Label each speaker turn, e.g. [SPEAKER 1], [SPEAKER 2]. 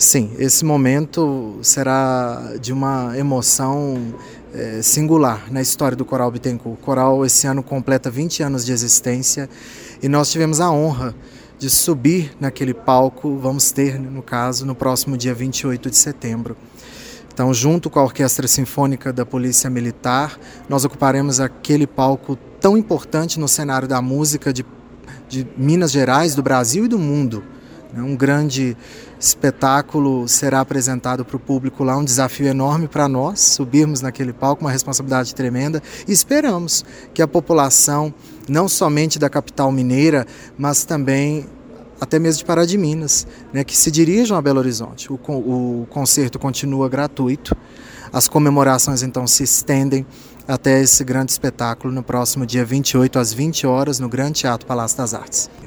[SPEAKER 1] Sim, esse momento será de uma emoção singular na história do Coral Bittencourt. O Coral esse ano completa 20 anos de existência e nós tivemos a honra de subir naquele palco, vamos ter, no caso, no próximo dia 28 de setembro. Então, junto com a Orquestra Sinfônica da Polícia Militar, nós ocuparemos aquele palco tão importante no cenário da música de Minas Gerais, do Brasil e do mundo. Um grande espetáculo será apresentado para o público lá, um desafio enorme para nós, subirmos naquele palco, uma responsabilidade tremenda, e esperamos que a população, não somente da capital mineira, mas também até mesmo de Pará de Minas, que se dirijam a Belo Horizonte. O concerto continua gratuito, as comemorações então se estendem até esse grande espetáculo no próximo dia 28 às 20 horas no Grande Teatro Palácio das Artes.